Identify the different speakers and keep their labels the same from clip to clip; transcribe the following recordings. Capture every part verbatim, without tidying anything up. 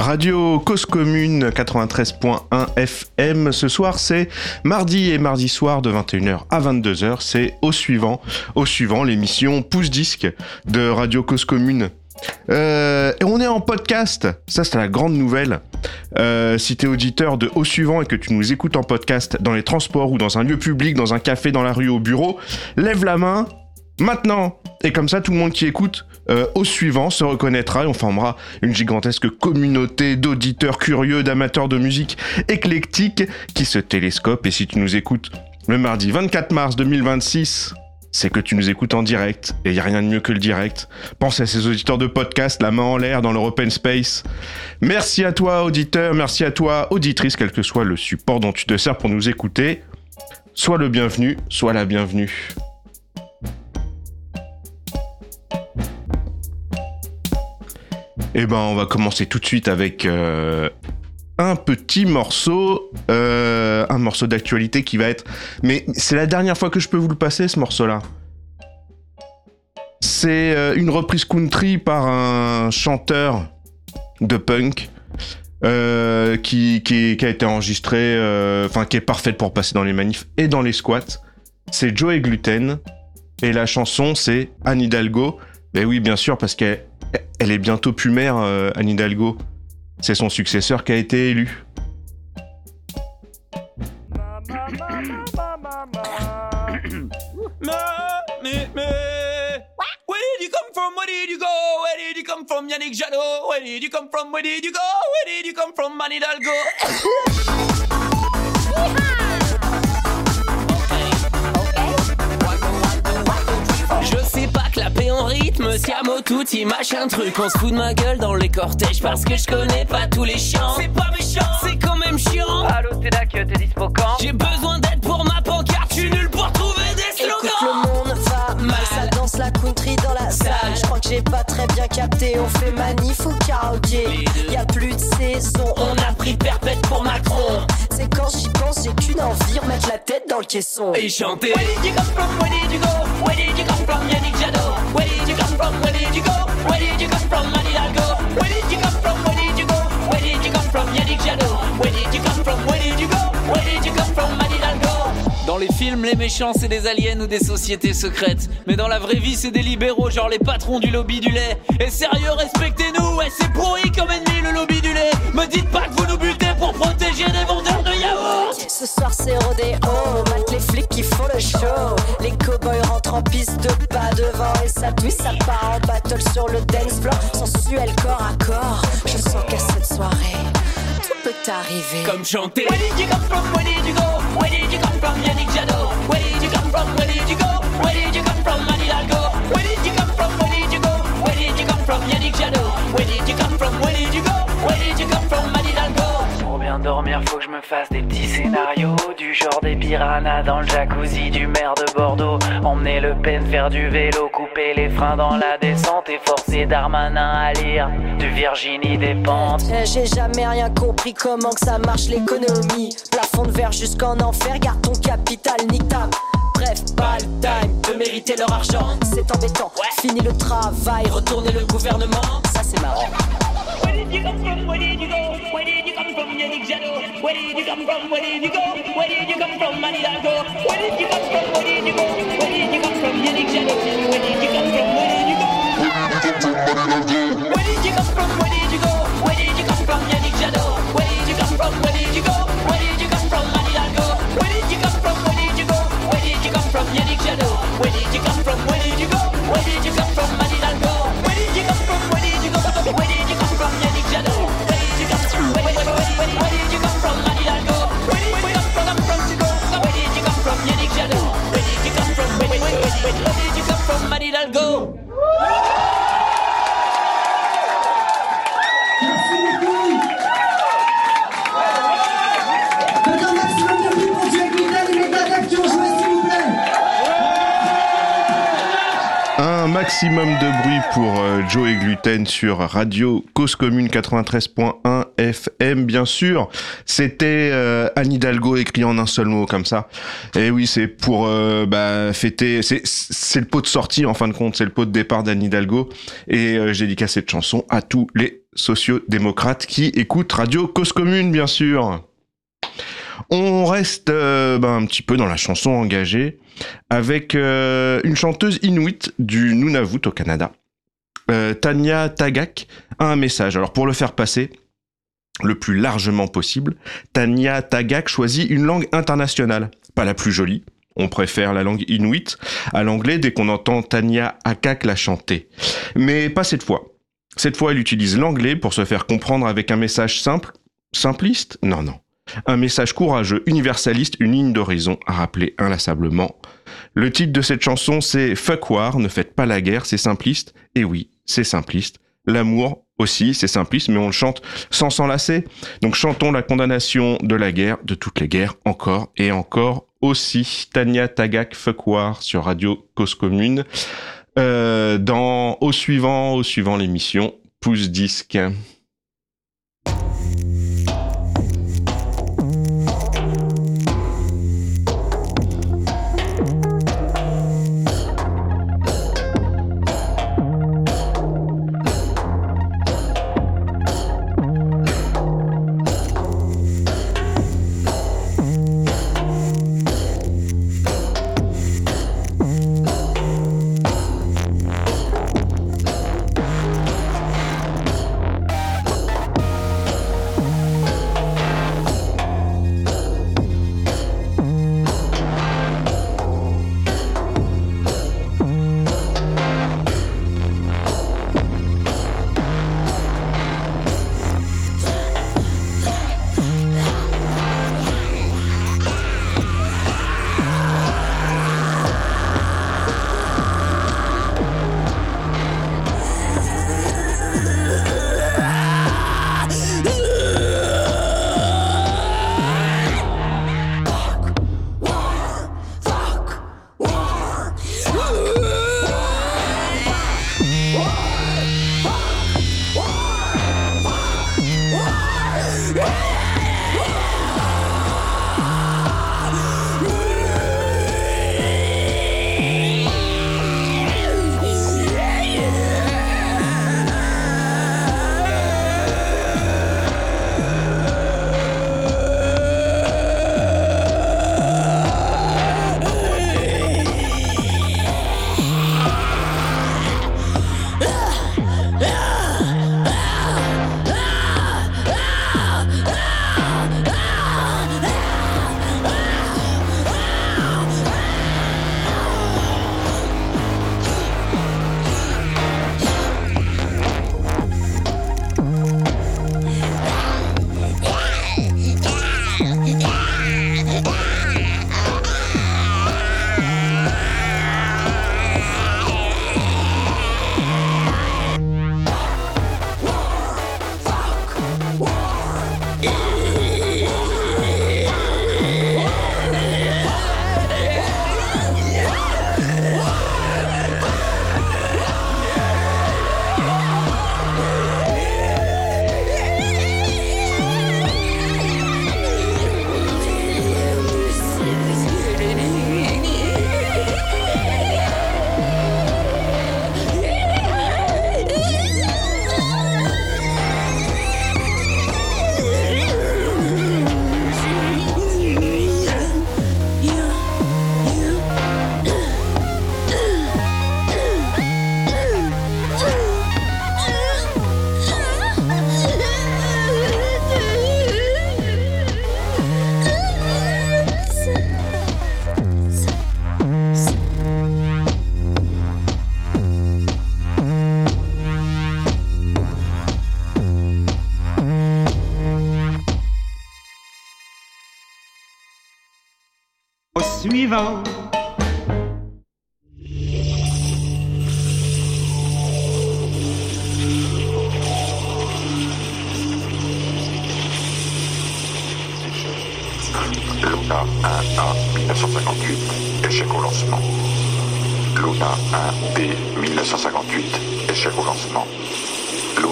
Speaker 1: Radio Cause Commune quatre-vingt-treize point un F M. Ce soir, c'est mardi et mardi soir de vingt et une heures à vingt-deux heures. C'est au suivant, au suivant l'émission Pouce Disque de Radio Cause Commune. Euh, et on est en podcast, ça c'est la grande nouvelle. Euh, si t'es auditeur de Au Suivant et que tu nous écoutes en podcast dans les transports ou dans un lieu public, dans un café, dans la rue, au bureau, lève la main maintenant. Et comme ça, tout le monde qui écoute euh, Au Suivant se reconnaîtra et on formera une gigantesque communauté d'auditeurs curieux, d'amateurs de musique éclectique qui se télescopent. Et si tu nous écoutes le mardi vingt-quatre mars deux mille vingt-six... c'est que tu nous écoutes en direct, et il n'y a rien de mieux que le direct. Pense à ces auditeurs de podcast, la main en l'air dans leur open space. Merci à toi, auditeur, merci à toi, auditrice, quel que soit le support dont tu te sers pour nous écouter. Sois le bienvenu, sois la bienvenue. Eh ben, on va commencer tout de suite avec... Euh... un petit morceau, euh, un morceau d'actualité qui va être... Mais c'est la dernière fois que je peux vous le passer, ce morceau-là. C'est euh, une reprise country par un chanteur de punk euh, qui, qui, qui a été enregistré, enfin euh, qui est parfaite pour passer dans les manifs et dans les squats. C'est Joey Gluten et la chanson c'est Anne Hidalgo. Ben oui, bien sûr, parce qu'elle elle est bientôt plus mère, euh, Anne Hidalgo. C'est son successeur qui a été élu.
Speaker 2: Where did you come from? Where did you go? Where did you come from, Yannick Jadot? Where did you come from? Where did you go? Where did you come from, Anne Hidalgo? Je sais pas clapper en rythme, siamo tutti machin truc. On se fout de ma gueule dans les cortèges parce que je connais pas tous les chants. C'est pas méchant, c'est quand même chiant. Allô, c'est là que t'es dispo quand? J'ai besoin d'aide pour ma pancarte, je suis nul pour trouver des slogans.
Speaker 3: Écoute, le monde va mal, ça danse la country dans la salle. Je crois que j'ai pas très bien capté, on fait manif ou karaoké. Y'a plus de saison,
Speaker 2: on a pris perpète pour Macron.
Speaker 3: C'est quand j'y pense, j'ai qu'une envie, remettre la tête dans le caisson
Speaker 2: et chanter. Where did you come from, where did you go? Where did you come from, Yannick Jadot? Where did you come from, where did you go? Where did you come from, Anne Hidalgo? Where did you come from, where did you go? Where did you come from, Yannick Jadot? Where did you come from, where did you go? Where did you come from, Anne Hidalgo? Dans les films, les méchants, c'est des aliens ou des sociétés secrètes. Mais dans la vraie vie, c'est des libéraux, genre les patrons du lobby du lait. Et sérieux, respectez-nous, ouais, c'est pourri comme ennemi le lobby du lait. Me dites pas que vous nous butez pour protéger des vendeurs de yaourt.
Speaker 3: Ce soir, c'est rodéo, mate les flics qui font le show. Les cow-boys rentrent en piste de pas devant et ça twist, ça part en battle sur le dance floor. Sensuel corps à corps, je sens qu'à cette soirée tout peut arriver.
Speaker 2: Comme chanter. Where did you come from, where did you go? Where did you come from, Yannick Jadot? Where did you come from, where did you go? Where did you come from, Anne Hidalgo? Where did you come from, where did you go? Where did you come from, Yannick Jadot? Where did you come from, where did you go? Where did you come from, Anne Hidalgo?
Speaker 4: Pour bien dormir, faut que je me fasse des petits scénarios, du genre des piranhas dans le jacuzzi du maire de Bordeaux. Emmener Le Pen faire du vélo, couper les freins dans la descente et forcer Darmanin à lire du Virginie Despentes.
Speaker 3: Euh, J'ai jamais rien compris comment que ça marche l'économie. Plafond de verre jusqu'en enfer, garde ton capital, nique ta. Bref, pas le time de mériter leur argent. C'est embêtant, ouais. Fini le travail, retourner le gouvernement. Ça c'est marrant.
Speaker 2: Where did you come from, where did you go? Where did you come from, Yannick Jadot? Where did you come from, where did you go? Where did you come from, Anne Hidalgo? Where did you come from, where did you go? Where did you come from, Yannick Jadot? Where did you come from, where did you go? Where did you come from, where did you go? Where did you come from, Yannick Jadot? Where did you come from, where did you go? Where did you come from, Anne Hidalgo? Where did you come from, where did you go? Where did you come from, Yannick Jadot? Where did you come from, where did you go? Where did you come from, Anne Hidalgo? Where did you come from, where did you go? Where did you come from, Yannick Jadot? Where did you come from, where, where, where, where, where did you come from, Anne Hidalgo? Where did you come from, from to go? Where did you come from, Yannick Jadot? Where did you come from, where, where, where, where, where did you come from, Anne Hidalgo?
Speaker 1: Un maximum de bruit pour euh, Joey Gluten sur Radio Cause Commune quatre-vingt-treize point un F M, bien sûr. C'était euh, Anne Hidalgo écrit en un seul mot, comme ça. Et oui, c'est pour euh, bah, fêter... C'est, c'est le pot de sortie, en fin de compte. C'est le pot de départ d'Anne Hidalgo. Et euh, je dédicace cette chanson à tous les sociodémocrates qui écoutent Radio Cause Commune, bien sûr. On reste euh, bah, un petit peu dans la chanson engagée avec euh, une chanteuse inuit du Nunavut au Canada. Euh, Tanya Tagaq a un message. Alors pour le faire passer le plus largement possible, Tanya Tagaq choisit une langue internationale, pas la plus jolie. On préfère la langue inuit à l'anglais dès qu'on entend Tanya Tagaq la chanter. Mais pas cette fois. Cette fois, elle utilise l'anglais pour se faire comprendre avec un message simple, simpliste ? Non, non. Un message courageux, universaliste, une ligne d'horizon à rappeler inlassablement. Le titre de cette chanson, c'est « Fuck War, ne faites pas la guerre », c'est simpliste. Et oui, c'est simpliste. L'amour aussi, c'est simpliste, mais on le chante sans s'enlacer. Donc chantons la condamnation de la guerre, de toutes les guerres, encore et encore aussi. Tanya Tagaq, Fuck War, sur Radio Cause Commune. Euh, dans Au suivant, au suivant l'émission, Pouce Disque.
Speaker 5: Suivant.
Speaker 6: Luna un A mille neuf cent cinquante-huit, échec au lancement. Luna un B mille neuf cent cinquante-huit, échec au lancement. Luna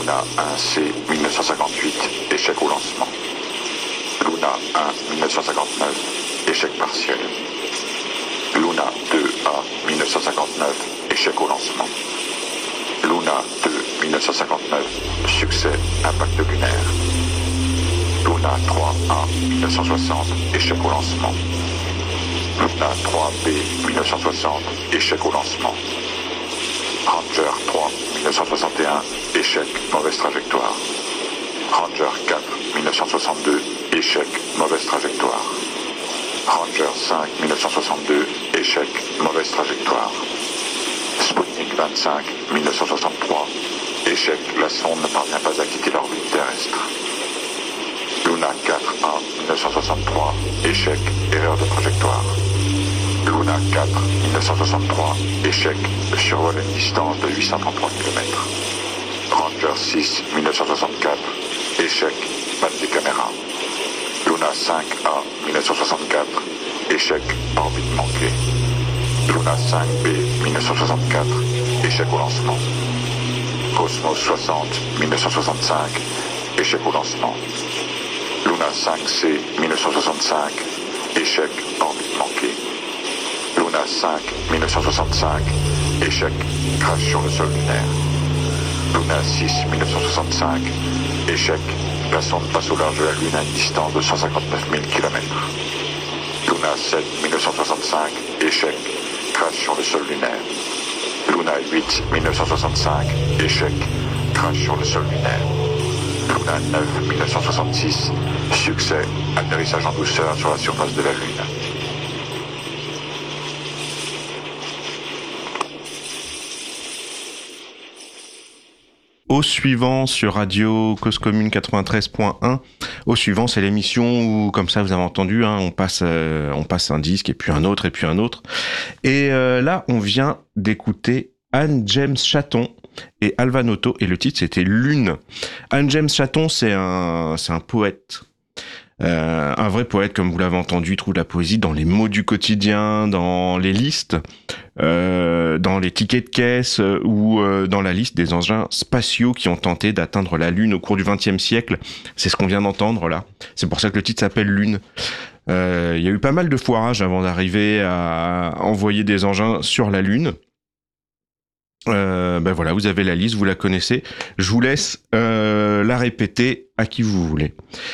Speaker 6: Luna un C mille neuf cent cinquante-huit, échec au lancement. Luna un mille neuf cent cinquante-neuf, échec partiel. Luna deux A mille neuf cent cinquante-neuf, échec au lancement. Luna deux mille neuf cent cinquante-neuf, succès, impact lunaire. Luna trois A mille neuf cent soixante, échec au lancement. Luna trois B mille neuf cent soixante, échec au lancement. Ranger trois mille neuf cent soixante et un, échec, mauvaise trajectoire. Ranger quatre mille neuf cent soixante-deux, échec, mauvaise trajectoire. Ranger cinq mille neuf cent soixante-deux, échec, mauvaise trajectoire. Sputnik vingt-cinq mille neuf cent soixante-trois, échec, la sonde ne parvient pas à quitter l'orbite terrestre. Luna quatre A mille neuf cent soixante-trois, échec, erreur de trajectoire. Luna quatre mille neuf cent soixante-trois, échec, survol à une distance de huit cent trente-trois kilomètres. Ranger six mille neuf cent soixante-quatre, échec, panne des caméras. Luna cinq A mille neuf cent soixante-quatre, échec, orbite manquée. Luna cinq B mille neuf cent soixante-quatre, échec au lancement. Cosmos soixante mille neuf cent soixante-cinq, échec au lancement. Luna cinq C mille neuf cent soixante-cinq, échec, orbite manquée. Luna cinq mille neuf cent soixante-cinq, échec, crash sur le sol lunaire. Luna six mille neuf cent soixante-cinq, échec, la sonde passe au large de la Lune à une distance de cent cinquante-neuf mille kilomètres. Luna sept mille neuf cent soixante-cinq, échec, crash sur le sol lunaire. Luna huit mille neuf cent soixante-cinq, échec, crash sur le sol lunaire. Luna neuf mille neuf cent soixante-six, succès, atterrissage en douceur sur la surface de la Lune.
Speaker 1: Au suivant sur Radio Cause Commune quatre-vingt-treize point un. Au suivant, c'est l'émission où, comme ça, vous avez entendu, hein, on passe, euh, on passe un disque et puis un autre et puis un autre. Et euh, là, on vient d'écouter Anne James Chatton et Alva Noto et le titre c'était Lune. Anne James Chatton, c'est un, c'est un poète. Euh, un vrai poète, comme vous l'avez entendu, il trouve la poésie dans les mots du quotidien, dans les listes, euh, dans les tickets de caisse euh, ou euh, dans la liste des engins spatiaux qui ont tenté d'atteindre la Lune au cours du vingtième siècle. C'est ce qu'on vient d'entendre là. C'est pour ça que le titre s'appelle Lune. Euh, il y a eu pas mal de foirages avant d'arriver à envoyer des engins sur la Lune. Euh, ben voilà, vous avez la liste, vous la connaissez. Je vous laisse euh, la répéter à qui vous voulez.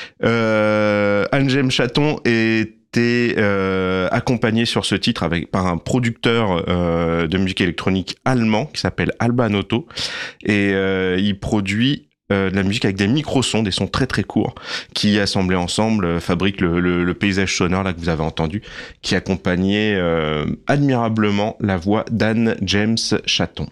Speaker 1: Euh, Anne James Chatton était euh, accompagnée sur ce titre avec par un producteur euh, de musique électronique allemand qui s'appelle Alba Noto et euh, il produit euh, de la musique avec des micro-sons, des sons très très courts qui assemblés ensemble euh, fabriquent le, le, le paysage sonore là que vous avez entendu, qui accompagnait euh, admirablement la voix d'Anne James Chatton.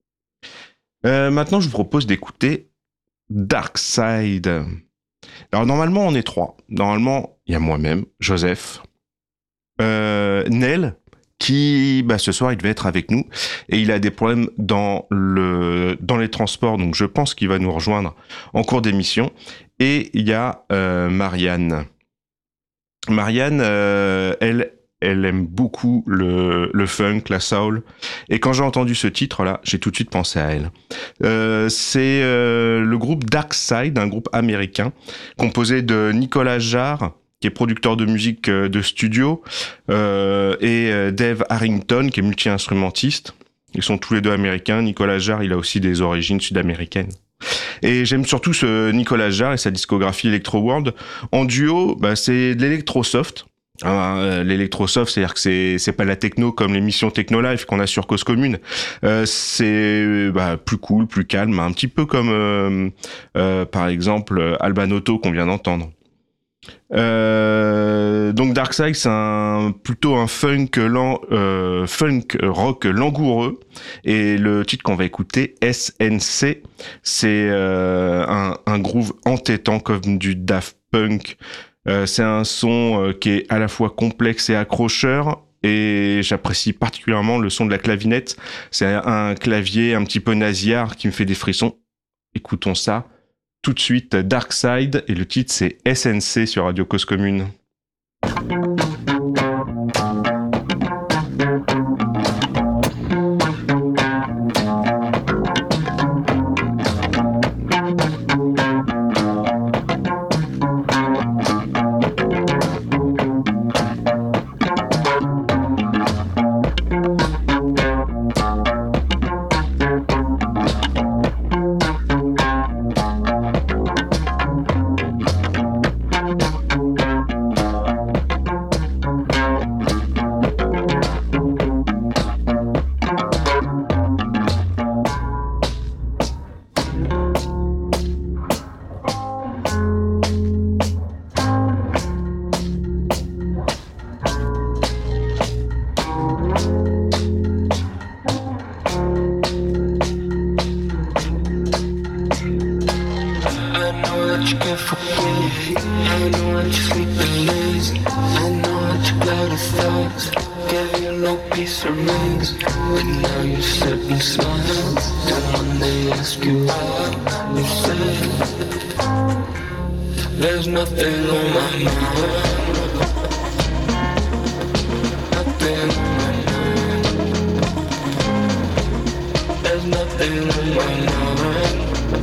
Speaker 1: Euh, maintenant, je vous propose d'écouter Dark Side. Alors, normalement, on est trois. Normalement, il y a moi-même, Joseph, euh, Nel, qui, bah, ce soir, il devait être avec nous. Et il a des problèmes dans le, dans les transports. Donc, je pense qu'il va nous rejoindre en cours d'émission. Et il y a, euh, Marianne. Marianne, euh, elle, Elle aime beaucoup le, le funk, la soul. Et quand j'ai entendu ce titre-là, j'ai tout de suite pensé à elle. Euh, c'est euh, le groupe Dark Side, un groupe américain, composé de Nicolas Jarre, qui est producteur de musique de studio, euh, et Dave Harrington, qui est multi-instrumentiste. Ils sont tous les deux américains. Nicolas Jarre, il a aussi des origines sud-américaines. Et j'aime surtout ce Nicolas Jarre et sa discographie Electro World. En duo, bah, c'est de l'électro-soft. Ah, l'électrosoft, c'est-à-dire que c'est c'est pas la techno comme l'émission Techno Live qu'on a sur Cause Commune. Euh, c'est bah, plus cool, plus calme, un petit peu comme euh, euh, par exemple Alba Noto qu'on vient d'entendre. Euh, donc Dark Side, c'est un plutôt un funk lent, euh, funk rock langoureux, et le titre qu'on va écouter, S N C, c'est euh, un, un groove entêtant comme du Daft Punk. Euh, c'est un son euh, qui est à la fois complexe et accrocheur, et j'apprécie particulièrement le son de la clavinette. C'est un clavier un petit peu nasillard qui me fait des frissons. Écoutons ça tout de suite. Dark Side, et le titre c'est S N C sur Radio Cause Commune.
Speaker 5: thoughts, gave you no peace or rest, but now you sit and smile. And when they ask you how, you say, there's nothing on my mind. Nothing on my mind. There's nothing on my mind.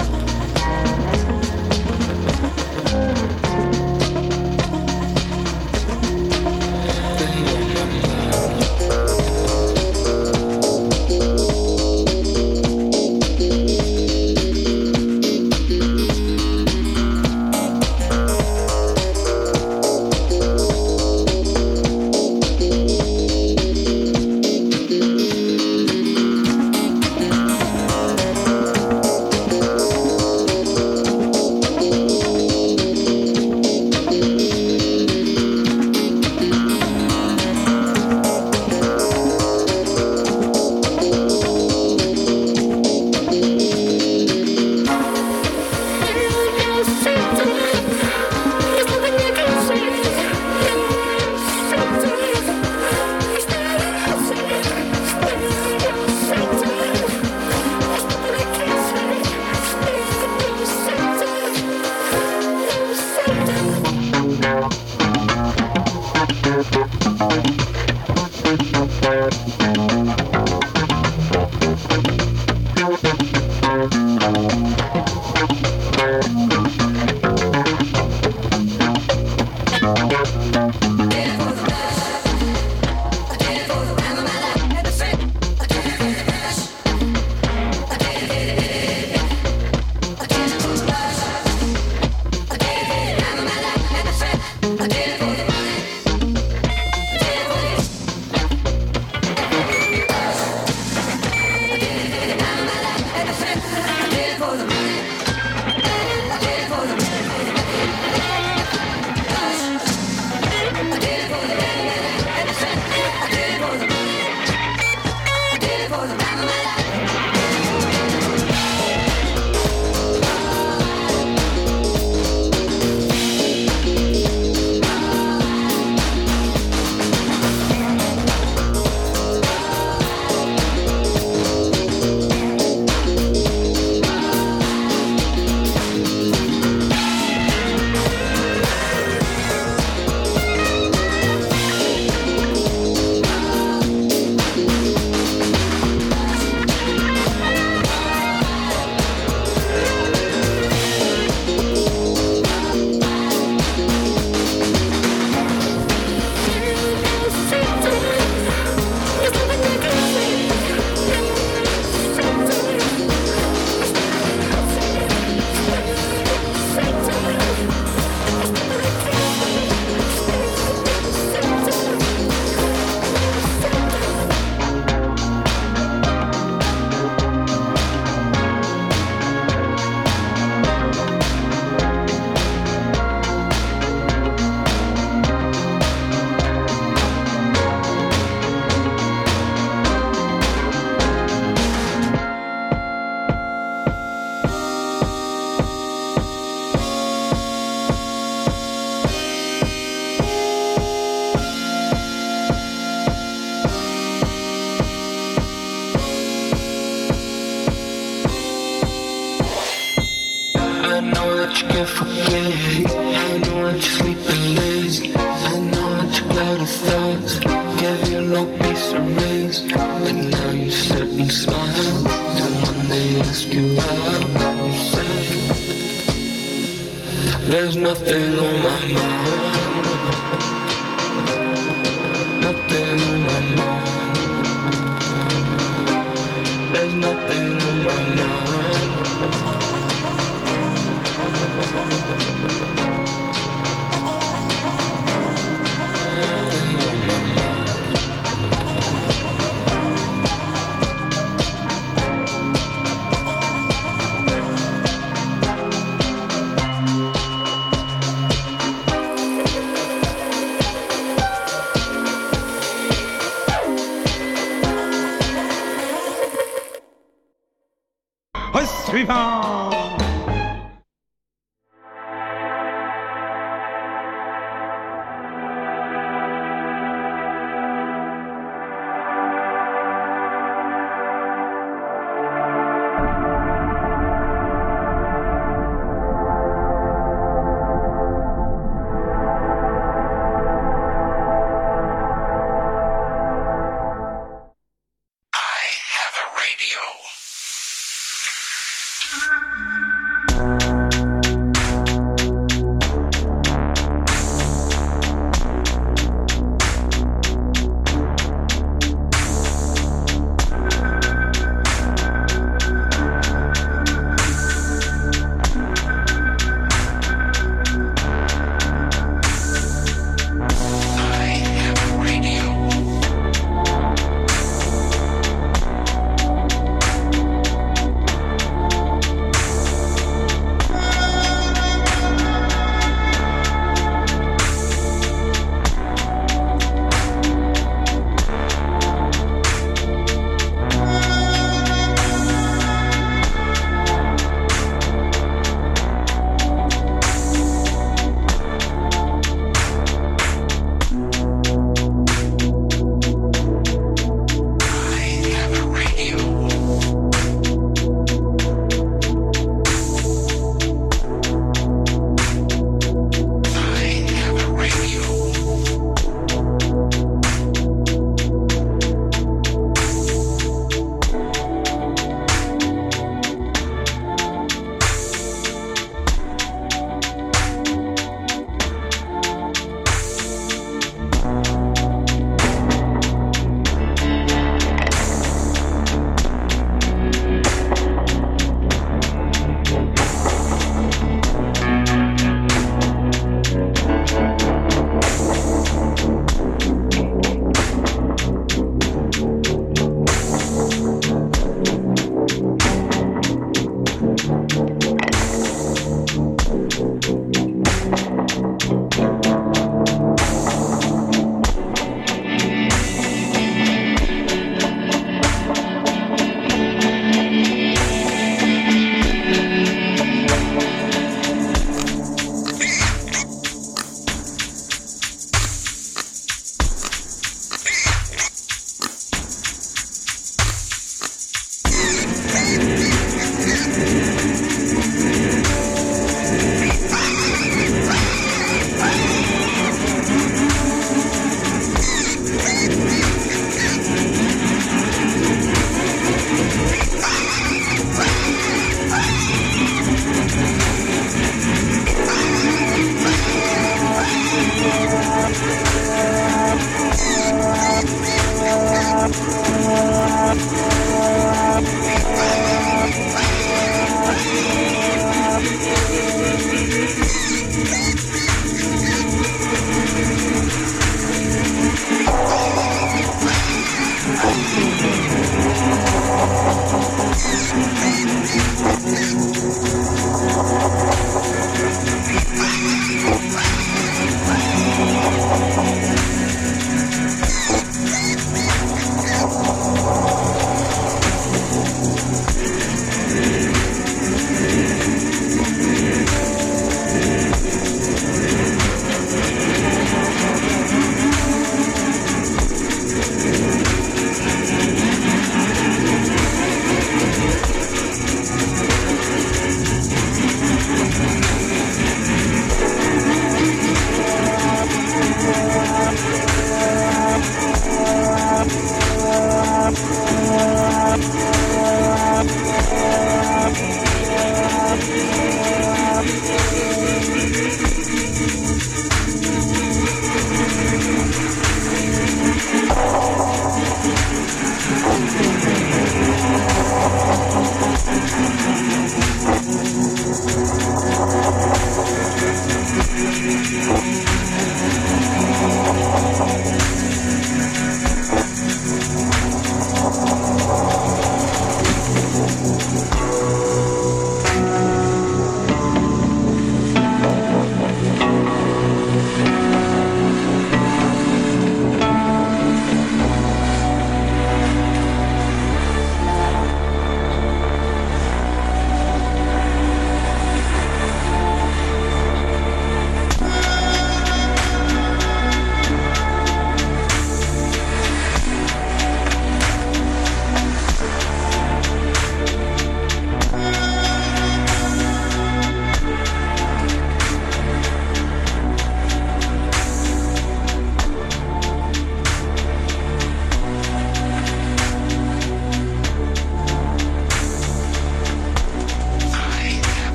Speaker 5: There's nothing on my mind. Nothing on my mind. There's nothing on my mind.
Speaker 7: Suivant.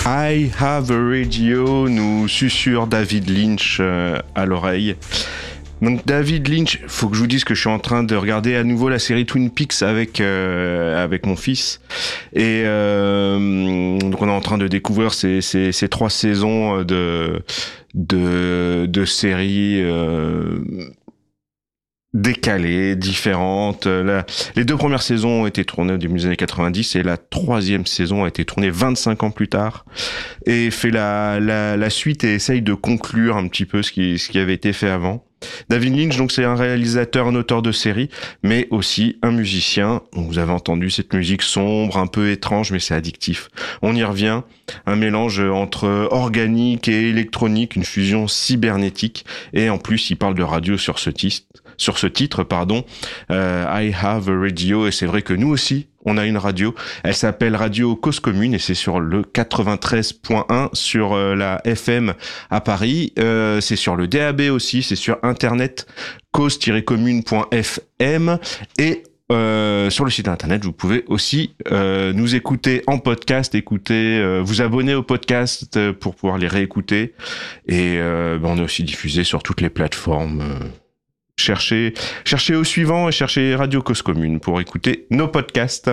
Speaker 1: I Have a Radio, nous susurre David Lynch euh, à l'oreille. Donc David Lynch, faut que je vous dise que je suis en train de regarder à nouveau la série Twin Peaks avec euh, avec mon fils et euh, donc on est en train de découvrir ces ces, ces trois saisons de de de séries euh, décalées, différentes. La, les deux premières saisons ont été tournées au début des années quatre-vingt-dix et la troisième saison a été tournée vingt-cinq ans plus tard et fait la la la suite et essaye de conclure un petit peu ce qui ce qui avait été fait avant. David Lynch, donc, c'est un réalisateur, un auteur de série, mais aussi un musicien. Vous avez entendu cette musique sombre, un peu étrange, mais c'est addictif. On y revient. Un mélange entre organique et électronique, une fusion cybernétique. Et en plus, il parle de radio sur ce titre, sur ce titre, pardon. Euh, I Have a Radio. Et c'est vrai que nous aussi, on a une radio. Elle s'appelle Radio Cause Commune et c'est sur le quatre-vingt-treize point un sur euh, la F M à Paris. Euh, c'est sur le D A B aussi. C'est sur internet cause tiret commune point f m et euh, sur le site internet, vous pouvez aussi euh, nous écouter en podcast, écouter, euh, vous abonner au podcast pour pouvoir les réécouter. Et euh, ben on est aussi diffusé sur toutes les plateformes. Euh, Cherchez, cherchez au suivant et cherchez Radio Cause Commune pour écouter nos podcasts.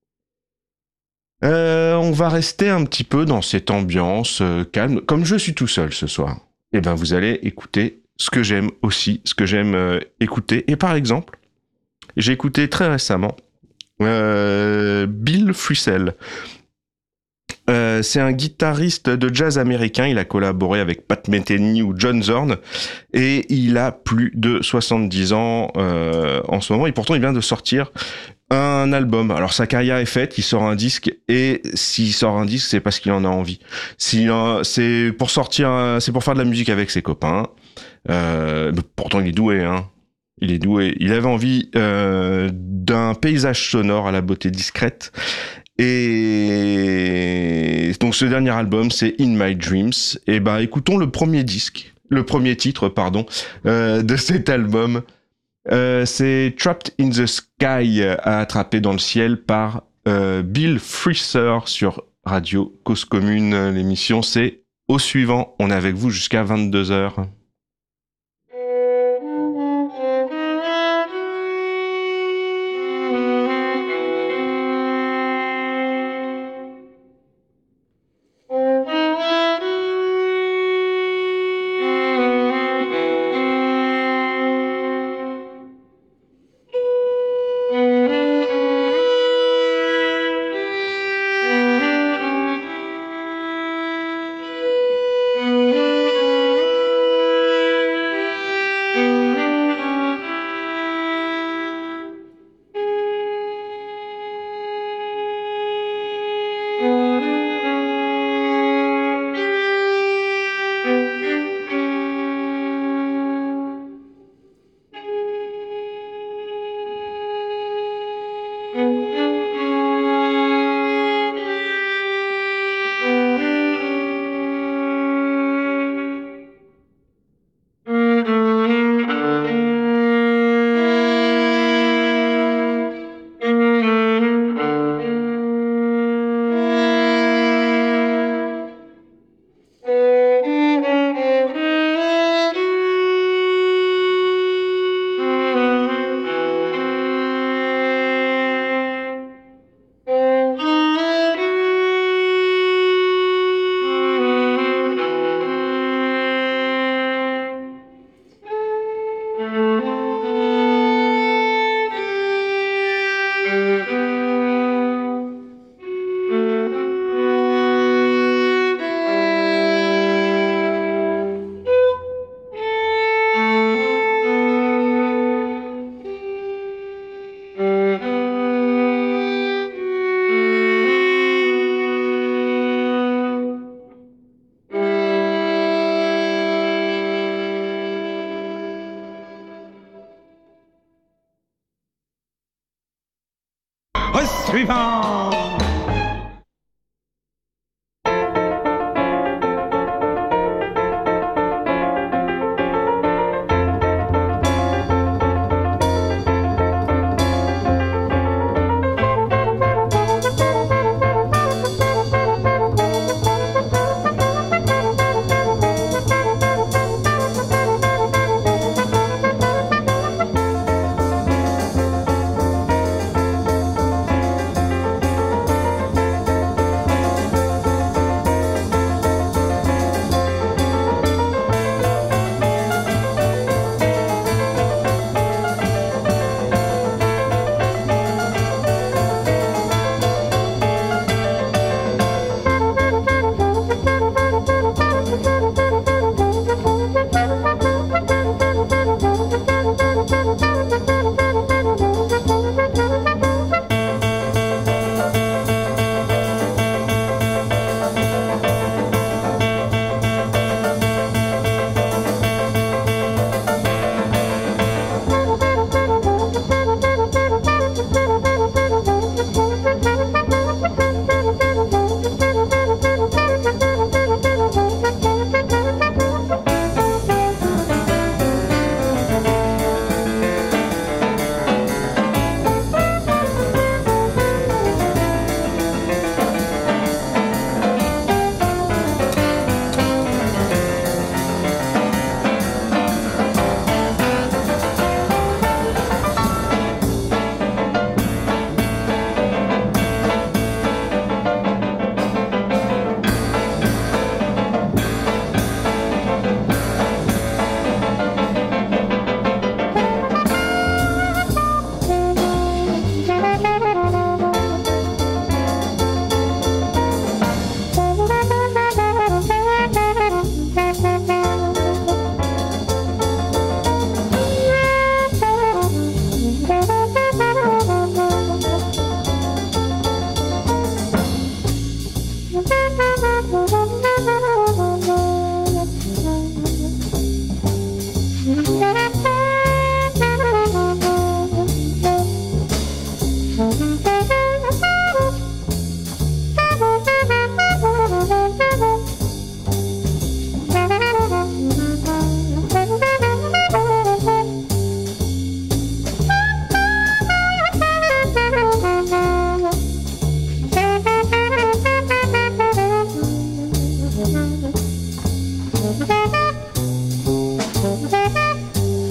Speaker 1: Euh, on va rester un petit peu dans cette ambiance euh, calme. Comme je suis tout seul ce soir, eh ben vous allez écouter ce que j'aime aussi, ce que j'aime euh, écouter. Et par exemple, j'ai écouté très récemment euh, Bill Frisell. Euh, c'est un guitariste de jazz américain. Il a collaboré avec Pat Metheny ou John Zorn et il a plus de soixante-dix ans euh, en ce moment. Et pourtant, il vient de sortir un album. Alors, sa carrière est faite. Il sort un disque et s'il sort un disque, c'est parce qu'il en a envie. S'il en, c'est pour sortir, c'est pour faire de la musique avec ses copains. Euh, pourtant, il est doué, hein. Il est doué. Il avait envie euh, d'un paysage sonore à la beauté discrète. Et donc ce dernier album, c'est In My Dreams. Et ben écoutons le premier disque, le premier titre, pardon, euh, de cet album. Euh, c'est Trapped in the Sky, à attraper dans le ciel par euh, Bill Frisell sur Radio Cause Commune. L'émission, c'est Au Suivant. On est avec vous jusqu'à vingt-deux heures.
Speaker 7: Suivant.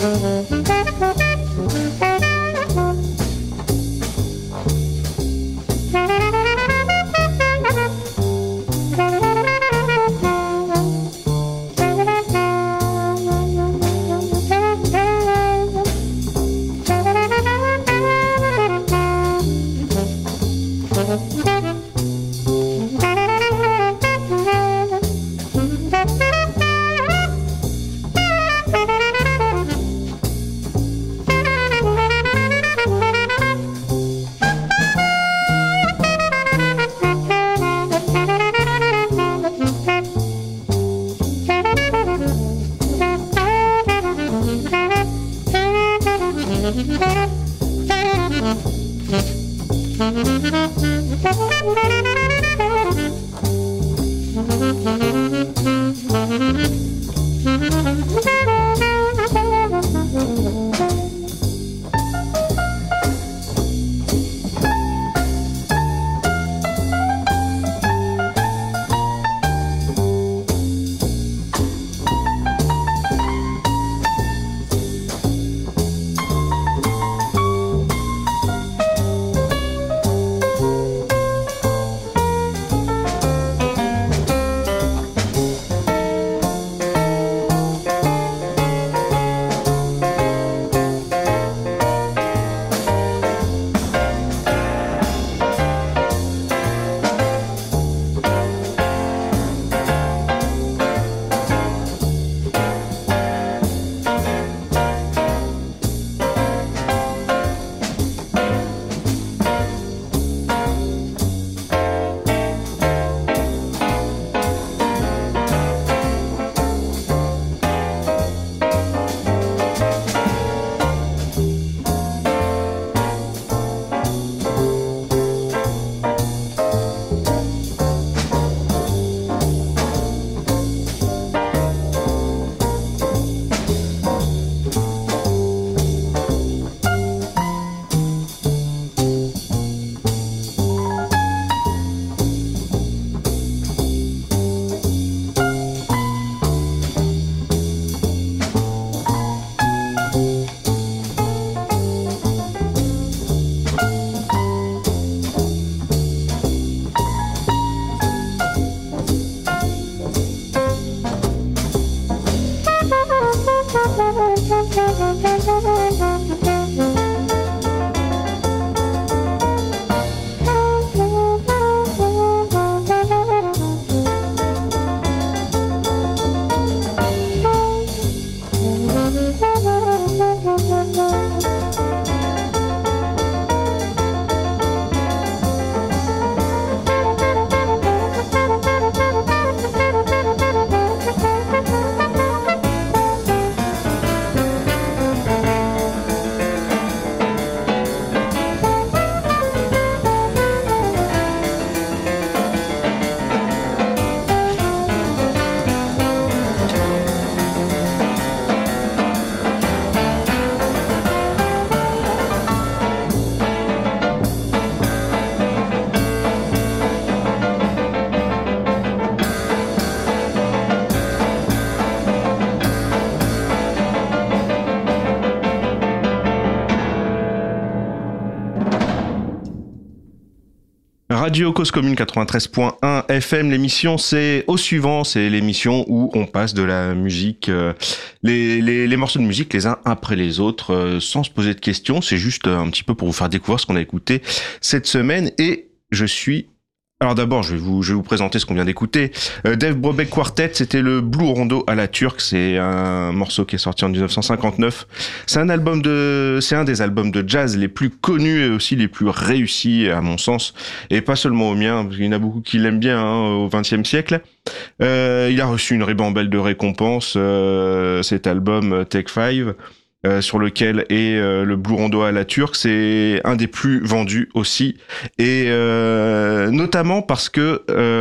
Speaker 1: Radio Cause Commune quatre-vingt-treize point un F M, l'émission c'est Au Suivant, c'est l'émission où on passe de la musique, euh, les, les, les morceaux de musique les uns après les autres, euh, sans se poser de questions, c'est juste un petit peu pour vous faire découvrir ce qu'on a écouté cette semaine, et je suis... Alors d'abord, je vais vous, je vais vous présenter ce qu'on vient d'écouter. Euh, Dave Brubeck Quartet, c'était le Blue Rondo à la turque. C'est un morceau qui est sorti en dix-neuf cent cinquante-neuf. C'est un album de, c'est un des albums de jazz les plus connus et aussi les plus réussis à mon sens. Et pas seulement au mien, parce qu'il y en a beaucoup qui l'aiment bien hein, au vingtième siècle. Euh, il a reçu une ribambelle de récompenses. Euh, cet album Take Five. Euh, sur lequel est euh, le Blue Rondo à la turque, c'est un des plus vendus aussi, et euh, notamment parce que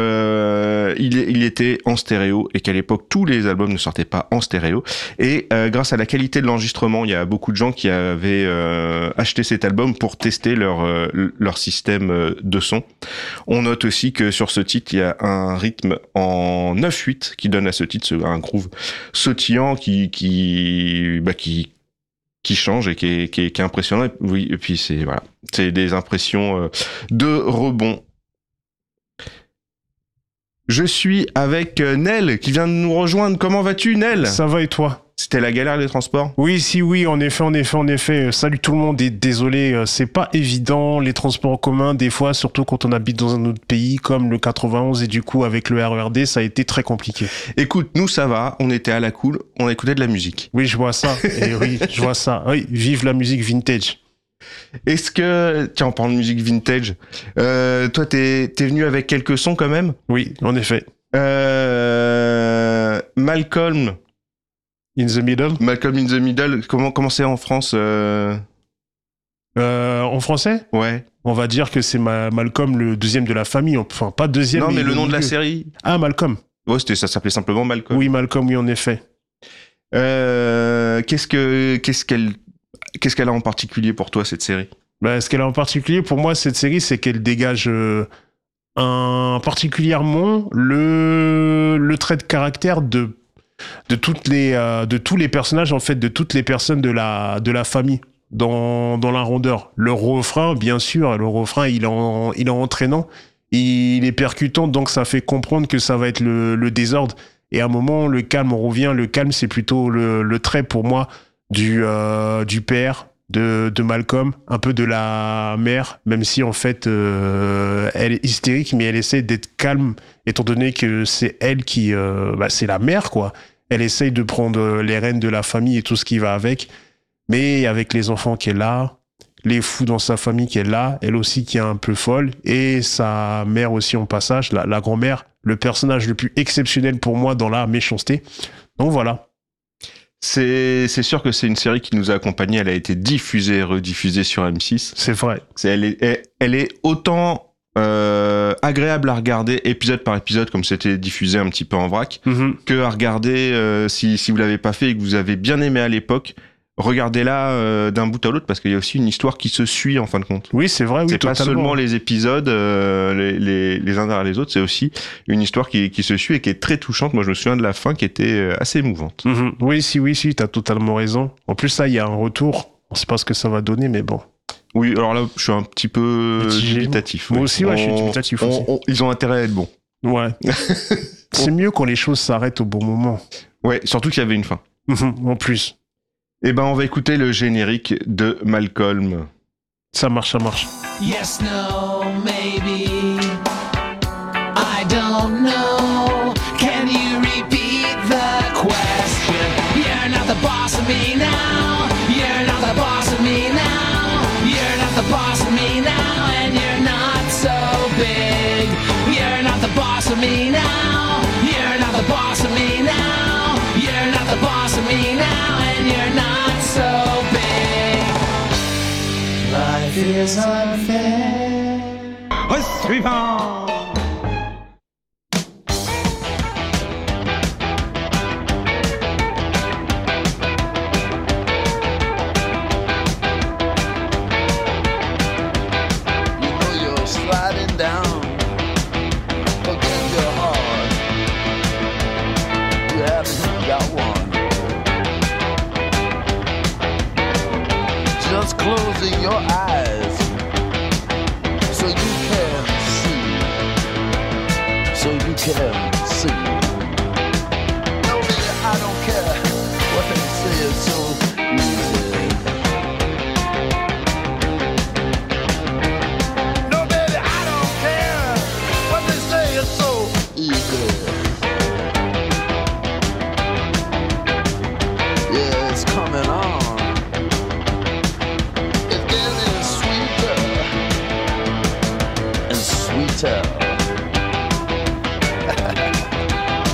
Speaker 1: euh, il, il était en stéréo et qu'à l'époque tous les albums ne sortaient pas en stéréo, et euh, grâce à la qualité de l'enregistrement, il y a beaucoup de gens qui avaient euh, acheté cet album pour tester leur euh, leur système de son. On note aussi que sur ce titre, il y a un rythme en neuf huit qui donne à ce titre un groove sautillant qui qui bah qui qui change et qui est, qui est, qui est impressionnant. Et, oui, et puis c'est voilà, c'est des impressions euh, de rebond. Je suis avec euh, Nel qui vient de nous rejoindre. Comment vas-tu, Nel ?
Speaker 7: Ça va et toi ?
Speaker 1: C'était la galère les transports ?
Speaker 7: Oui, si, oui, en effet, en effet, en effet. Salut tout le monde et désolé, euh, c'est pas évident les transports en commun des fois, surtout quand on habite dans un autre pays comme le quatre-vingt-onze et du coup avec le R E R D, ça a été très compliqué.
Speaker 1: Écoute, nous ça va, on était à la cool, on écoutait de la musique.
Speaker 7: Oui, je vois ça. Et oui, je vois ça. Oui, vive la musique vintage.
Speaker 1: Est-ce que, tiens, en parlant de musique vintage, euh, toi t'es, t'es venu avec quelques sons quand même ?
Speaker 7: Oui, en effet.
Speaker 1: Euh, Malcolm.
Speaker 7: In the Middle.
Speaker 1: Malcolm in the Middle. Comment, comment c'est en France euh...
Speaker 7: Euh, en français ?
Speaker 1: Ouais.
Speaker 7: On va dire que c'est ma- Malcolm, le deuxième de la famille. Enfin, pas deuxième.
Speaker 1: Non, mais le nom de la
Speaker 7: milieu.
Speaker 1: série.
Speaker 7: Ah, Malcolm.
Speaker 1: Ouais, c'était, ça s'appelait simplement Malcolm.
Speaker 7: Oui, Malcolm, oui, en effet.
Speaker 1: Euh, qu'est-ce que, qu'est-ce qu'elle, qu'est-ce qu'elle a en particulier pour toi cette série ?
Speaker 7: Bah, ce qu'elle a en particulier pour moi, cette série, c'est qu'elle dégage euh, un, particulièrement le, le trait de caractère de, de, toutes les, euh, de tous les personnages, en fait, de toutes les personnes de la, de la famille dans, dans la rondeur. Le refrain, bien sûr, le refrain, il est, en, il est entraînant, il est percutant, donc ça fait comprendre que ça va être le, le désordre. Et à un moment, le calme, on revient, le calme, c'est plutôt le, le trait pour moi du, euh, du père, de, de Malcolm, un peu de la mère, même si en fait euh, elle est hystérique, mais elle essaie d'être calme, étant donné que c'est elle qui, euh, bah, c'est la mère quoi. Elle essaye de prendre les rênes de la famille et tout ce qui va avec, mais avec les enfants qu'elle a, les fous dans sa famille qu'elle a, elle aussi qui est un peu folle, et sa mère aussi en passage, la, la grand-mère, le personnage le plus exceptionnel pour moi dans la méchanceté. Donc voilà.
Speaker 1: C'est, c'est sûr que c'est une série qui nous a accompagnés. Elle a été diffusée et rediffusée sur M six.
Speaker 7: C'est vrai.
Speaker 1: C'est, elle, est, elle, elle est autant euh, agréable à regarder épisode par épisode, comme c'était diffusé un petit peu en vrac,
Speaker 7: Mm-hmm.
Speaker 1: que à regarder euh, si, si vous l'avez pas fait et que vous avez bien aimé à l'époque. Regardez-la euh, d'un bout à l'autre parce qu'il y a aussi une histoire qui se suit en fin de compte.
Speaker 7: Oui, c'est vrai. Oui,
Speaker 1: c'est pas
Speaker 7: totalement.
Speaker 1: seulement les épisodes euh, les, les, les uns derrière les autres, c'est aussi une histoire qui, qui se suit et qui est très touchante. Moi, je me souviens de la fin qui était euh, assez émouvante.
Speaker 7: Mhm. Oui, si, oui, si, t'as totalement raison. En plus, là, il y a un retour. On sait pas ce que ça va donner, mais bon.
Speaker 1: Oui, alors là, je suis un petit peu
Speaker 7: Mitigé.
Speaker 1: dubitatif.
Speaker 7: Moi
Speaker 1: oui.
Speaker 7: aussi, ouais, je suis
Speaker 1: On-
Speaker 7: dubitatif
Speaker 1: on-
Speaker 7: aussi.
Speaker 1: on- ils ont intérêt à être bons.
Speaker 7: Ouais. C'est mieux quand les choses s'arrêtent au bon moment.
Speaker 1: Ouais, surtout qu'il y avait une fin.
Speaker 7: Mhm. En plus,
Speaker 1: Eh ben, on va écouter le générique de Malcolm.
Speaker 7: ça marche, ça marche.
Speaker 2: Yes, no, maybe. I don't know. Can you repeat the question? You're not the boss of me now. You're not the boss of me now. You're not the boss of me now. And you're not so big. You're not the boss of me now. You're not the boss of me now. You're not the boss of me now. And you're not so big. Life is unfair. Au suivant.
Speaker 8: You know you're sliding down against your heart. You haven't got one. Just closing your eyes so you can see. So you can see. No, baby, I don't care what they say, it's so easy. No, baby, I don't care what they say, it's so easy. Yeah, it's coming on. It's getting sweeter and sweeter.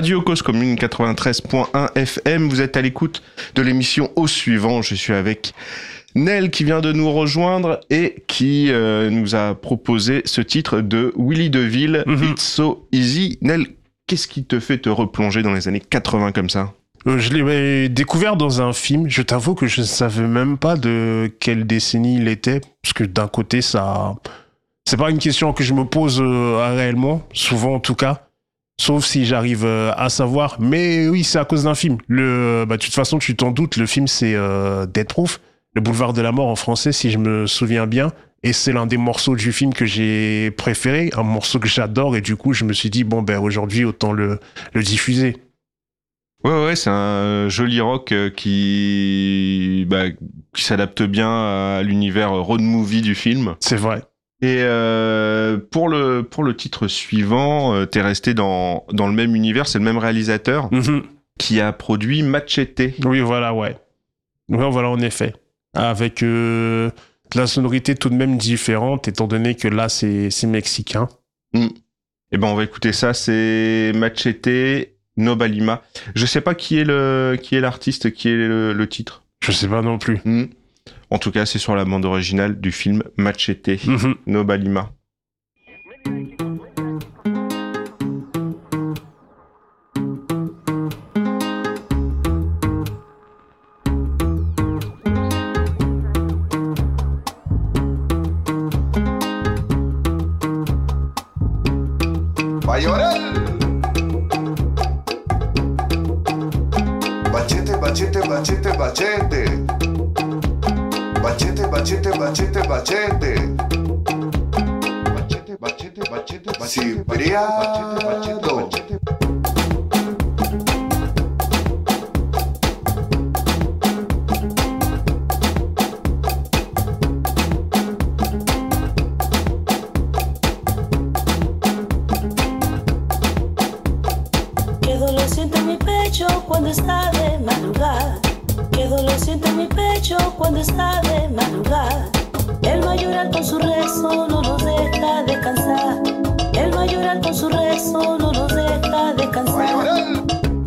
Speaker 1: Radio Cause Commune quatre-vingt-treize point un F M. Vous êtes à l'écoute de l'émission Au Suivant. Je suis avec Nel qui vient de nous rejoindre et qui euh, nous a proposé ce titre de Willy DeVille, mm-hmm. It's So Easy. Nel, qu'est-ce qui te fait te replonger dans les années quatre-vingts comme ça ?
Speaker 7: euh, Je l'ai découvert dans un film. Je t'avoue que je ne savais même pas de quelle décennie il était, parce que d'un côté, ça, c'est pas une question que je me pose euh, réellement, souvent en tout cas. Sauf si j'arrive à savoir. Mais oui, c'est à cause d'un film. Le, bah, de toute façon, tu t'en doutes, le film, c'est euh, Death Proof, le boulevard de la mort en français, si je me souviens bien. Et c'est l'un des morceaux du film que j'ai préféré, un morceau que j'adore. Et du coup, je me suis dit, bon, ben aujourd'hui, autant le, le diffuser.
Speaker 1: Ouais, ouais, c'est un joli rock qui, bah, qui s'adapte bien à l'univers road movie du film.
Speaker 7: C'est vrai.
Speaker 1: Et euh, pour le pour le titre suivant, euh, t'es resté dans dans le même univers, c'est le même réalisateur mm-hmm. qui a produit Machete.
Speaker 7: Oui, voilà, ouais. Ouais, voilà, en effet, avec euh, de la sonorité tout de même différente, étant donné que là, c'est c'est mexicain.
Speaker 1: Mm. Et ben, on va écouter ça. C'est Machete, Nobalima. Je sais pas qui est le qui est l'artiste, qui est le, le titre.
Speaker 7: Je sais pas non plus.
Speaker 1: Mm. En tout cas, c'est sur la bande originale du film Machete, mm-hmm. Nobalima.
Speaker 9: Machete, machete, machete, machete. Machete, machete, machete, machete. Machete, machete, machete, machete. Cipriano.
Speaker 10: Qué dolor siento en mi pecho cuando está de madrugada. Qué dolor siento en mi pecho cuando está de madrugada. Él va a llorar con su rezo, no nos deja descansar. Él va a llorar con su rezo, no nos deja descansar.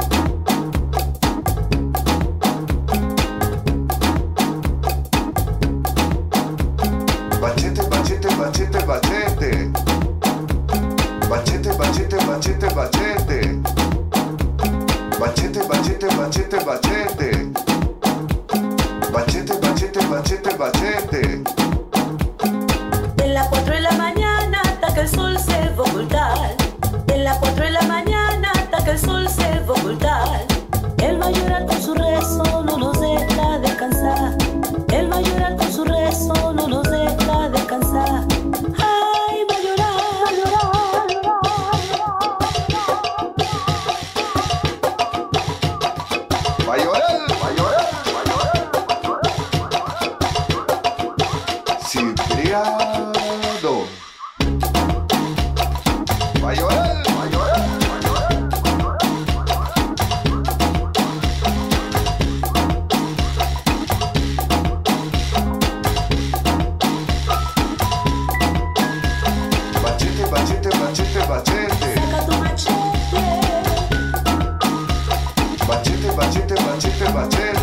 Speaker 9: Machete, machete, machete, machete. Machete, machete, machete, machete. Machete, machete, machete, machete. Machete, machete, machete, machete.
Speaker 10: De las cuatro de la mañana hasta que el sol se va a ocultar. De las cuatro de la mañana hasta que el sol se va a ocultar. Él va a llorar con su rezo, no nos deja descansar. Él va a llorar con su rezo, no nos deja descansar. Ay, va a llorar, va a llorar,
Speaker 9: va a llorar, va a llorar, va a llorar. Cipriano. Va a llorar, va a llorar, va a llorar. Machete, machete, machete, machete.
Speaker 10: saca tu machete.
Speaker 9: Machete, machete, machete, machete.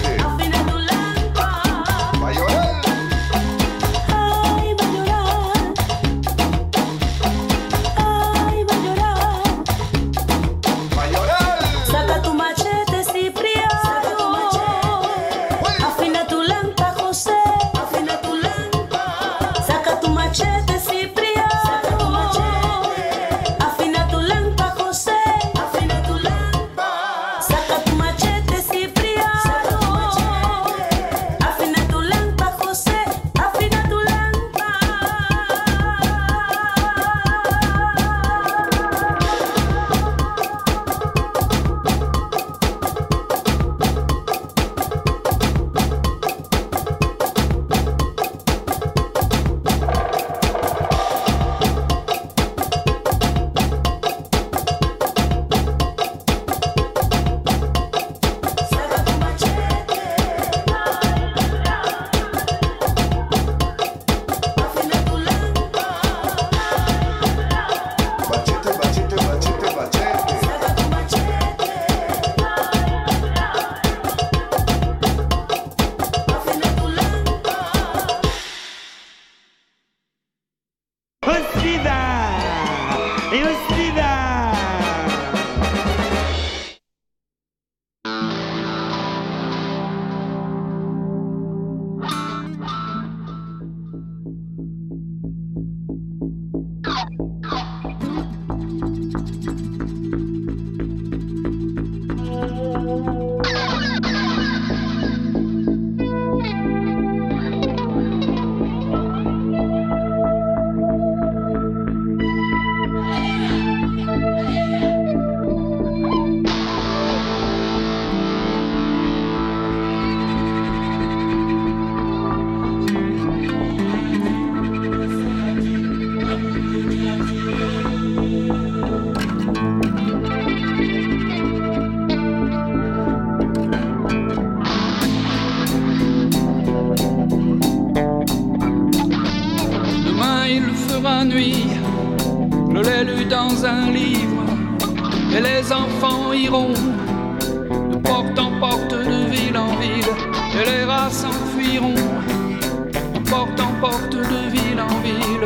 Speaker 11: dans un livre, et les enfants iront de porte en porte, de ville en ville, et les rats s'enfuiront de porte en porte, de ville en ville.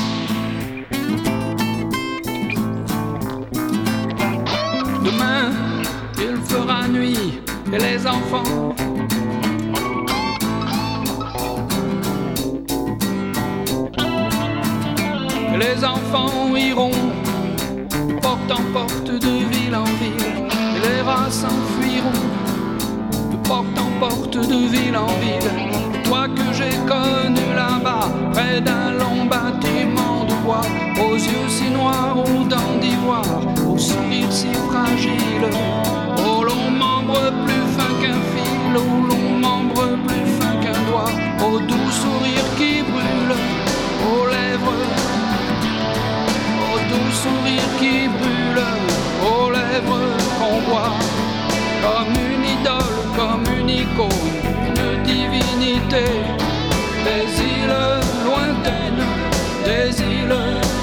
Speaker 11: Demain, il fera nuit, et les enfants et les enfants iront de porte en porte, de ville en ville, et les rats s'enfuiront de porte en porte, de ville en ville. Toi que j'ai connu là-bas, près d'un long bâtiment de bois, aux yeux si noirs, aux dents d'ivoire, au sourire si fragile, aux longs membres plus fins qu'un fil, aux longs membres plus fins qu'un doigt, au doux sourire qui brûle, aux lèvres, au doux sourire qui brûle, aux lèvres qu'on voit, comme une idole, comme une icône, une divinité, des îles lointaines, des îles.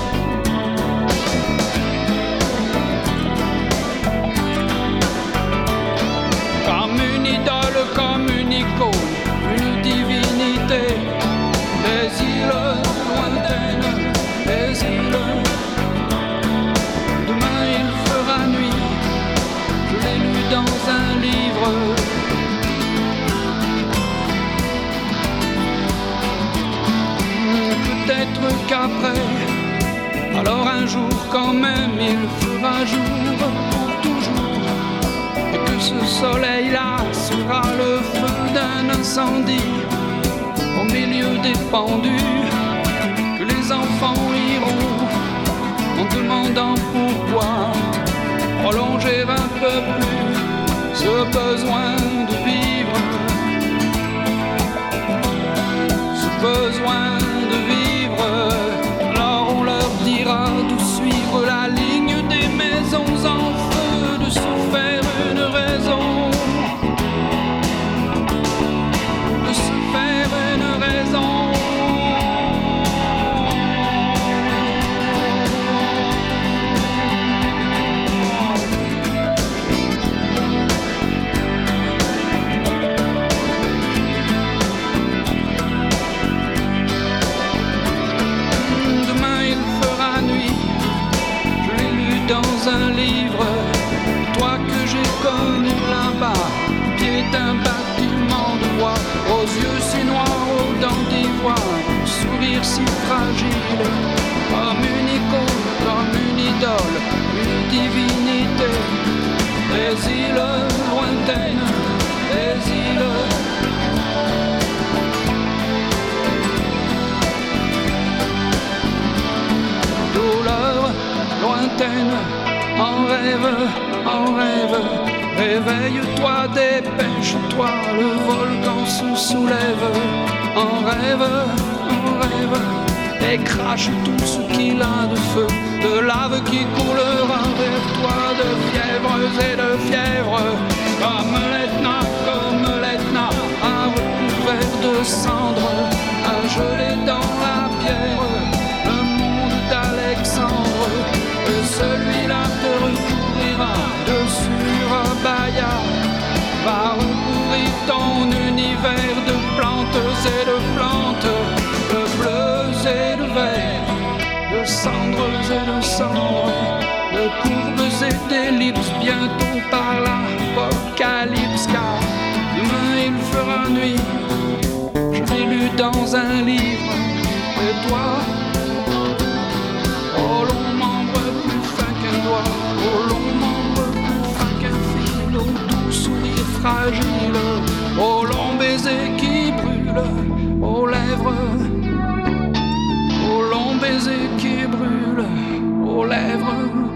Speaker 11: Comme une idole, comme une icône, une divinité, des îles lointaines, des îles. Demain il fera nuit, je l'ai lu dans un livre. Peut-être qu'après, alors un jour quand même il fera jour pour toujours, et que ce soleil-là sera le feu d'un incendie au milieu des pendus, que les enfants iront en demandant pourquoi prolonger un peu plus ce besoin de vivre, ce besoin de vivre. Alors on leur dira de suivre la ligne des maisons en feu, de se faire une raison, de se faire une raison. Un livre, toi que j'ai connu là-bas, pied d'un bâtiment de bois, aux yeux si noirs, aux dents d'ivoire, au sourire si fragile, comme une icône, comme une idole, une divinité, des îles lointaines, des îles. Douleur lointaine, en rêve, en rêve, réveille-toi, dépêche-toi, le volcan se soulève. En rêve, en rêve, et crache tout ce qu'il a de feu, de lave qui coulera vers toi, de fièvres et de fièvres, comme l'Etna, comme l'Etna, un recouvert de cendres, un gelé dans la pierre, le monde d'Alexandre. Celui-là te recouvrira de Surabaya, va recouvrir ton univers de plantes et de plantes, de bleus et de verts, de cendres et de cendres, de courbes et d'ellipses, bientôt par l'apocalypse, car demain il fera nuit. Je l'ai lu dans un livre, et toi, oh long au long membre plus fin qu'un fil, au doux sourire fragile, au long baiser qui brûle, aux lèvres, au long baiser qui brûle, aux lèvres.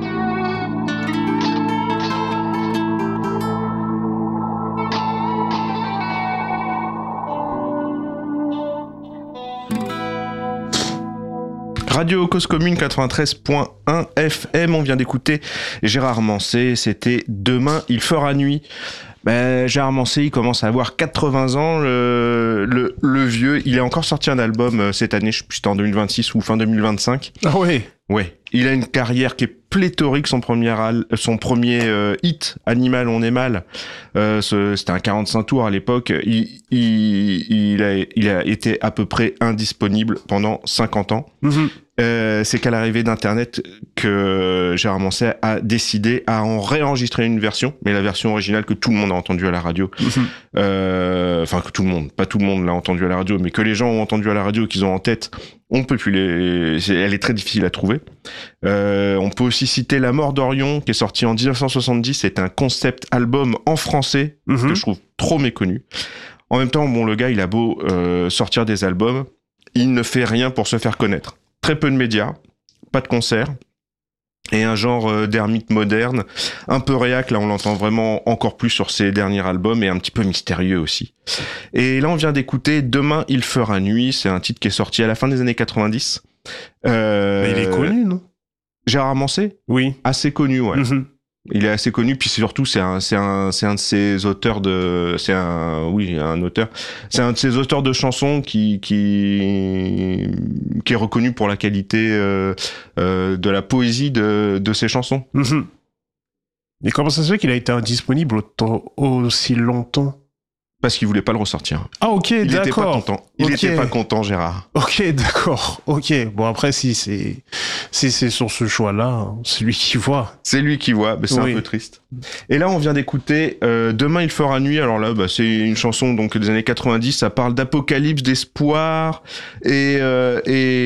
Speaker 1: Radio Cause Commune quatre-vingt-treize point un F M, on vient d'écouter Gérard Manset, c'était Demain il fera nuit. Ben, Gérard Manset, il commence à avoir quatre-vingts ans, le, le, le vieux. Il a encore sorti un album cette année, je sais plus si c'était en deux mille vingt-six ou fin deux mille vingt-cinq.
Speaker 7: Ah ouais.
Speaker 1: Ouais. Il a une carrière qui est pléthorique. Son premier, al- son premier euh, hit, Animal, on est mal, euh, ce, c'était un quarante-cinq tours à l'époque. Il, il, il, a, il a été à peu près indisponible pendant cinquante ans. Mm-hmm. Euh, c'est qu'à l'arrivée d'Internet que Gérard Manset a décidé à en réenregistrer une version, mais la version originale que tout le monde a entendue à la radio. Mmh. Euh, enfin, que tout le monde, pas tout le monde l'a entendue à la radio, mais que les gens ont entendu à la radio, qu'ils ont en tête, on ne peut plus les... C'est, elle est très difficile à trouver. Euh, on peut aussi citer La Mort d'Orion, qui est sorti en dix-neuf cent soixante-dix. C'est un concept album en français, mmh. que je trouve trop méconnu. En même temps, bon, le gars, il a beau euh, sortir des albums, il ne fait rien pour se faire connaître. Très peu de médias, pas de concerts, et un genre euh, d'ermite moderne, un peu réac, là on l'entend vraiment encore plus sur ses derniers albums, et un petit peu mystérieux aussi. Et là on vient d'écouter Demain il fera nuit, c'est un titre qui est sorti à la fin des années quatre-vingt-dix. Euh,
Speaker 7: Mais il est connu, non ?
Speaker 1: Gérard Manset ?
Speaker 7: Oui.
Speaker 1: Assez connu, ouais. Mm-hmm. Il est assez connu, puis surtout c'est un c'est un c'est un de ses auteurs de c'est un oui un auteur c'est un de ses auteurs de chansons qui qui qui est reconnu pour la qualité euh, euh, de la poésie de de ses chansons.
Speaker 7: Mmh. Et comment ça se fait qu'il a été indisponible autant, aussi longtemps ?
Speaker 1: Parce qu'il voulait pas le ressortir.
Speaker 7: Ah ok,
Speaker 1: il
Speaker 7: d'accord.
Speaker 1: Il était pas content. Il
Speaker 7: okay.
Speaker 1: était pas content, Gérard.
Speaker 7: Ok, d'accord. Ok. Bon après, si c'est si c'est sur ce choix-là, c'est lui qui voit.
Speaker 1: C'est lui qui voit, mais c'est oui. un peu triste. Et là, on vient d'écouter euh, Demain il fera nuit. Alors là, bah, c'est une chanson donc des années quatre-vingt-dix. Ça parle d'apocalypse, d'espoir et euh,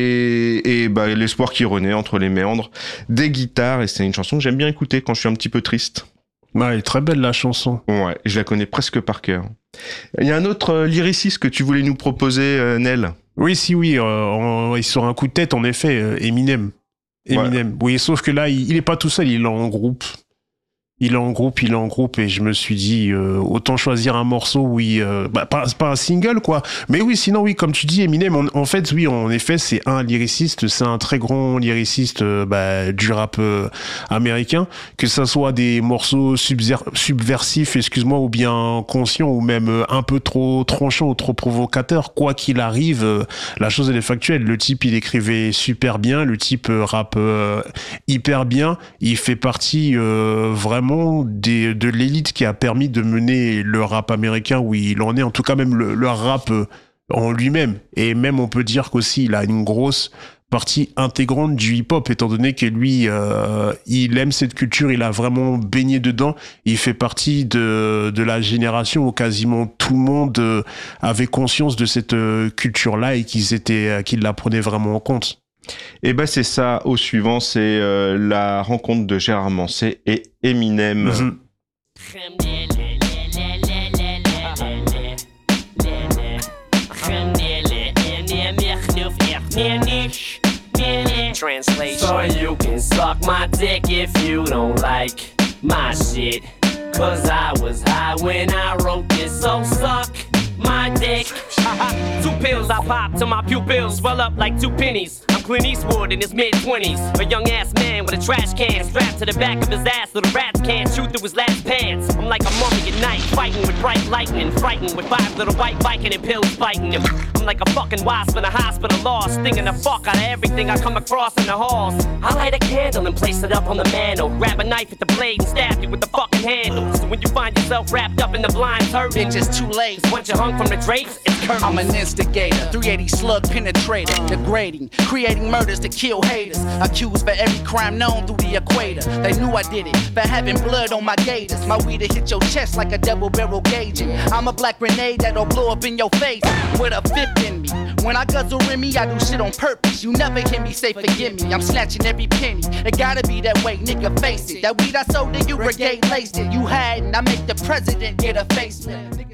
Speaker 1: et et bah l'espoir qui renaît entre les méandres des guitares. Et c'est une chanson que j'aime bien écouter quand je suis un petit peu triste.
Speaker 7: Ouais, elle est très belle la chanson.
Speaker 1: Ouais, je la connais presque par cœur. Il y a un autre euh, lyriciste que tu voulais nous proposer, euh, Nel.
Speaker 7: Oui, si, oui. Euh, on, sur un coup de tête, en effet, euh, Eminem. Eminem. Ouais. Oui, sauf que là, il, il est pas tout seul, il est en groupe. Il est en groupe, il est en groupe, et je me suis dit, euh, autant choisir un morceau, oui, euh, bah, pas, pas un single, quoi. Mais oui, sinon, oui, comme tu dis, Eminem, on, en fait, oui, en effet, c'est un lyriciste, c'est un très grand lyriciste euh, bah, du rap euh, américain, que ça soit des morceaux subver- subversifs, excuse-moi, ou bien conscients, ou même euh, un peu trop tranchants ou trop provocateurs, quoi qu'il arrive, euh, la chose, elle est factuelle. Le type, il écrivait super bien, le type euh, rappe euh, hyper bien, il fait partie euh, vraiment Des, de l'élite qui a permis de mener le rap américain où il en est, en tout cas même le, le rap en lui-même. Et même on peut dire qu'aussi il a une grosse partie intégrante du hip-hop, étant donné que lui, euh, il aime cette culture, il a vraiment baigné dedans, il fait partie de, de la génération où quasiment tout le monde euh, avait conscience de cette euh, culture-là et qu'ils étaient, euh, qu'ils la prenaient vraiment en compte.
Speaker 1: Et ben c'est ça, au suivant, c'est euh, la rencontre de Gérard Manset et Eminem. Mm-hmm.
Speaker 12: Translation. So you can suck my dick if you don't like my shit. Cause I was high when I wrote this, so suck my dick. Two pills I pop till my pupils swell up like two pennies. I'm Clint Eastwood in his mid-twenties. A young-ass man with a trash can strapped to the back of his ass so the rats can't shoot through his last pants. I'm like a mummy at night, fighting with bright lightning, frightened with five little white biking and pills biting him. I'm like a fucking wasp in a hospital lost, stinging the fuck out of everything I come across in the halls. I light a candle and place it up on the mantle, grab a knife at the blade and stab you with the fucking handle. So when you find yourself wrapped up in the blind turtle,
Speaker 13: it's just too late.
Speaker 12: Once you're hung from the drapes, it's curtains.
Speaker 13: I'm an instigator, three eighty slug penetrator, degrading, creating murders to kill haters, accused for every crime known through the equator. They knew I did it for having blood on my gators. My weed'll hit your chest like a double barrel gauging. I'm a black grenade that'll blow up in your face with a fifth in me. When I guzzle in me, I do shit on purpose. You never hear me say forgive me. I'm snatching every penny. It gotta be that way, nigga, face it. That weed I sold to you, brigade laced it. You had, and I make the president get a facelift.